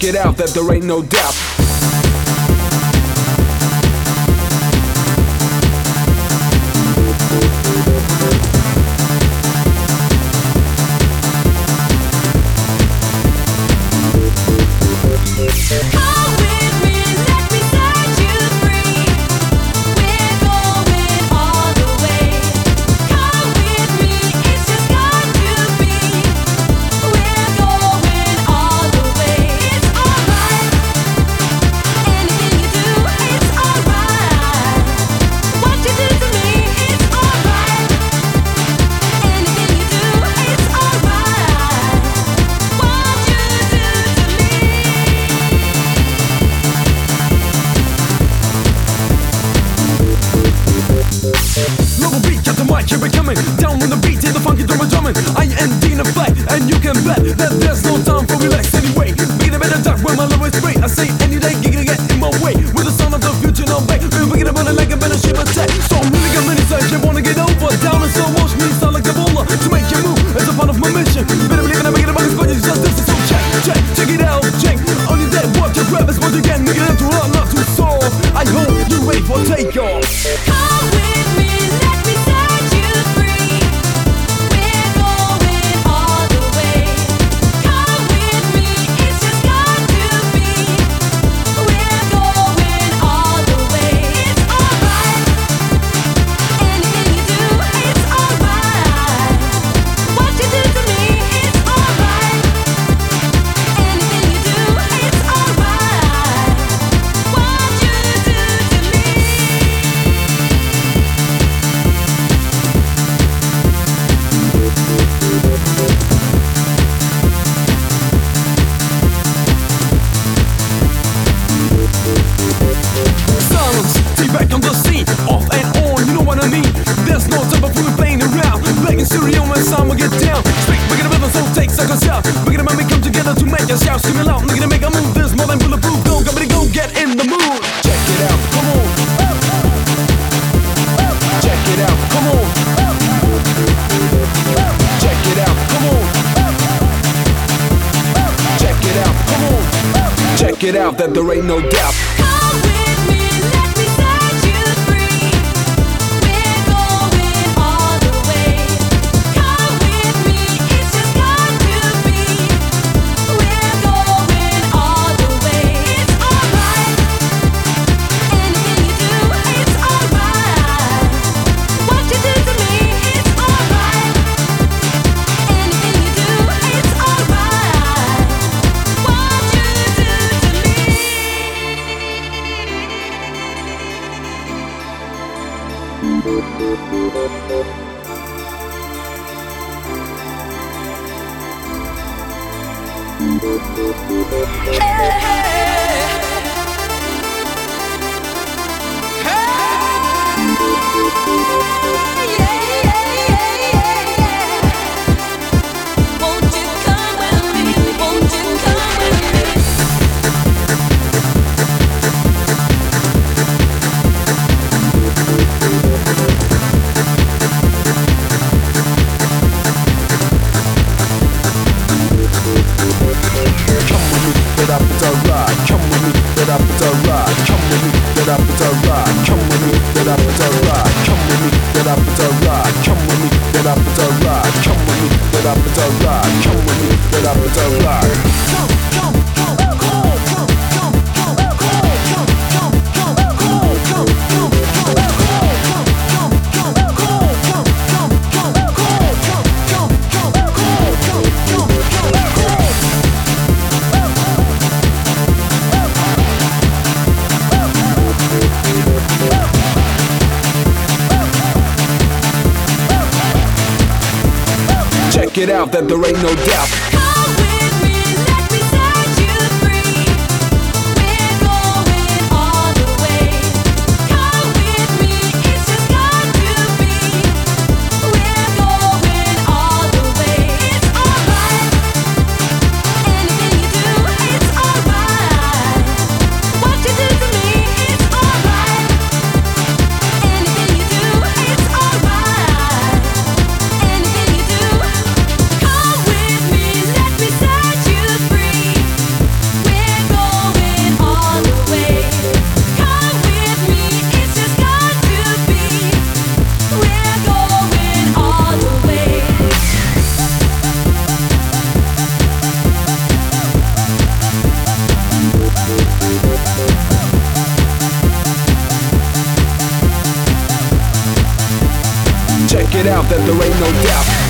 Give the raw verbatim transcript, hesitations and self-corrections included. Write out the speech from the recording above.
Check it out that there ain't no doubt. Here we coming, down on the beat, hear the funky drum drumming. I am Dean of Flight, and you can bet that there's no time for relax anyway. Begin a better duck when my love is free. I say any day, giggling get in my way. With the sound of the future, no back. We're wicked about it like a better ship attack. So I'm really got many sides, you wanna get over. Down and slow motion, me sound like a bowler. To make you move, as a part of my mission. Better believe in I make it about this, but it's just this. So check, check, check it out, check. Only that, watch your grab as what you can. Make it up to hard, not too sore. I hope you ready for takeoff. Come with me, let me set you free. We're going all the way. Come with me, it's just got to be. We're going all the way. It's alright. Anything you do, it's alright. What you do to me, it's alright. Anything you do, it's alright. What you do to me. Silence, take back on the scene. Off and on, you know what I mean. There's no time for we playing around. Playing stereo when someone get down. Speak, we're gonna build a soul, take seconds out. We're gonna make me come together to make us shout. Screaming loud, we're gonna make a move. There's more than bulletproof. Go, somebody go, get in the mood. Check it out, come on. Check it out, come on. Check it out, come on. Check it out, come on. Check it out that there ain't no doubt. Come with me, let me set you free. We're going all the way. Come with me, it's just got to be. We're going all the way. It's alright. Anything you do, it's alright. What you do to me, it's alright. Anything you do, it's alright. What you do to me. Won't you come with me? Won't you come with me? Come with me, get up, it's alright. Come with me, get up, it's alright. Come with me, get up, it's alright. Come with me, get up, it's alright. Come with me, get up, it's alright. Come with me, get up, it's alright. Come with me, get up, it's alright. Come with me, get up, it's alright. Come, come, come, come, come, come, come, come, come, come, come, come, come, come, Check it out that there ain't no doubt. Come with me, let me set you free. We're going all the way. Come with me, it's just got to be. We're going all the way. It's alright. Anything you do, it's alright. What you do to me, it's alright. Anything you do, it's alright. Anything you do, come with me. out that there ain't no doubt.